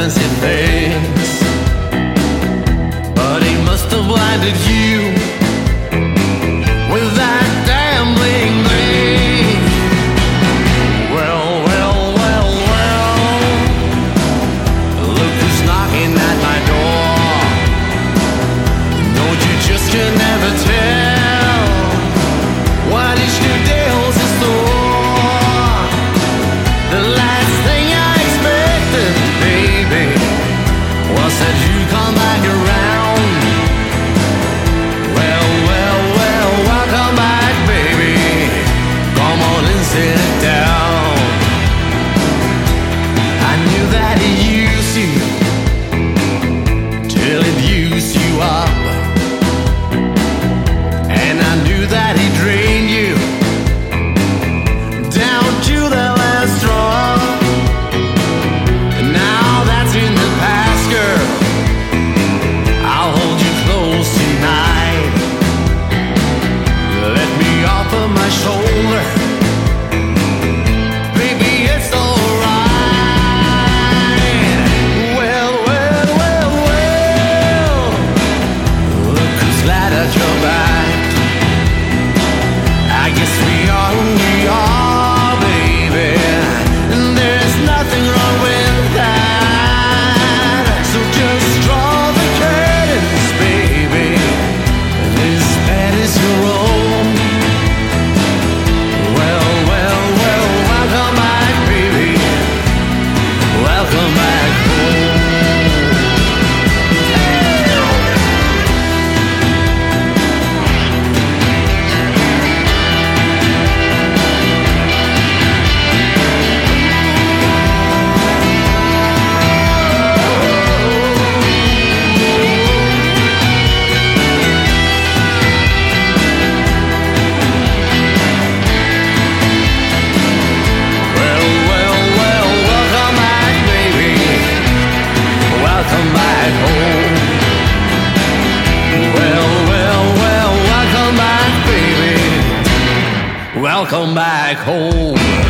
fancy things, but he must have blinded you with that gambling thing. Well, well, well, well, look who's knocking at my door. Don't you just can never tell what each new day holds in store. The last thing I expected, baby, was that you come back around. Well, well, well, welcome back, baby. Come on and sit down. I knew that he used you till it used you up, and I knew that he drained you down to the last straw. And now that's in the past, girl. I'll hold you close tonight. Let me offer my shoulder. Baby, it's alright. Well, well, well, well, look who's glad that you're back. I guess we are who we are, baby, and there's nothing wrong with that. So just draw the curtains, baby, this bed is your own. Well, well, well, welcome back, baby. Welcome back home. Well, well, well, welcome back, baby. Welcome back home. Well, well, well, welcome back, baby. Welcome back home.